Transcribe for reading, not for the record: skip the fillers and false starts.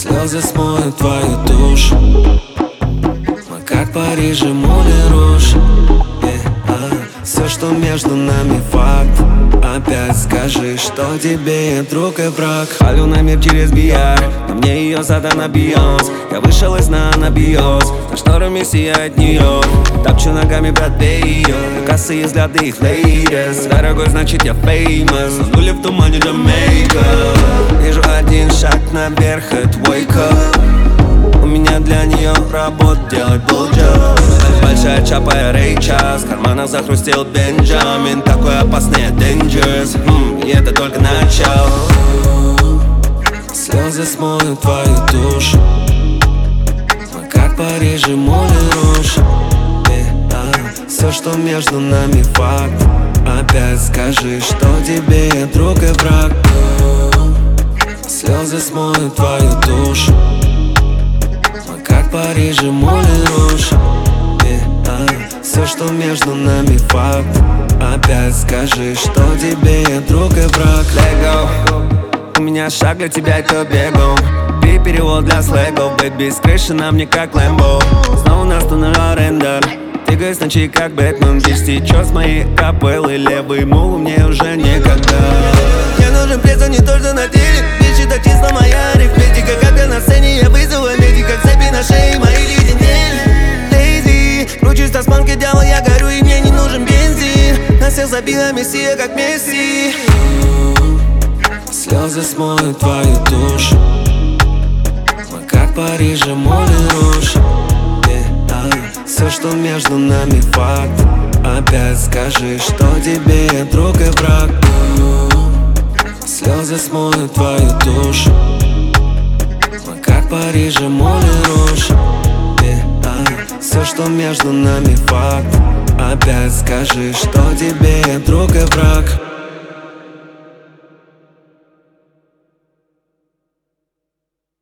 Слезы смоют твою душу. Мы как Париж и Мулен Руж. Все, что между нами, факт. Опять скажи, что тебе друг и враг. Палю на мир через VR, на мне ее задана Бейонс. Я вышел из сна на биос, за шторами сияет Нью-Йорк. Топчу ногами, брат, бей ее. Косые взгляды их лейдес. Дорогой, значит я famous. Сдули в тумане Джамейка. Вижу один шаг наверх, это wake up. У меня для нее работа делать блowjob. Большая чапа и рейчас, в карманах захрустел Бенджамин. Такой опасный, dangerous, и это только начало. Слезы смоют твою душу. Мы как Париж и Мулен Руж. Все, что между нами, факт. Опять скажи, что тебе друг и враг. Слезы смоют твою душу. Мы как Париж и Мулен Руж. Все, что между нами, факт. Опять скажи, что тебе друг и враг. Let go. У меня шаг для тебя, это бегом. Перевод для слэгов. Бэйби, с крыши на мне как Лэмбо. Снова наступила аренда. Двигаюсь ночи как Бэтмен. Здесь течет с моей капеллы. Левый мул мне уже некогда. Мне нужен пресс, а не то, что на деле. Вещи так чисто моя арифметика. Как я на сцене, я вызову медика. Как цепи на шее мои леденели. Лейзи, кручусь на спанке, дьявол, я горю, и мне не нужен бензин. На всех забила Мессия, как Месси. Слезы смоют твою душу. Мы как Париж и Мулен Руж. Все, что между нами, факт. Опять скажи, что тебе друг и враг. Слезы смоют твою душу. Мы как Париж и Мулен Руж. Все, что между нами, факт. Опять скажи, что тебе друг и враг.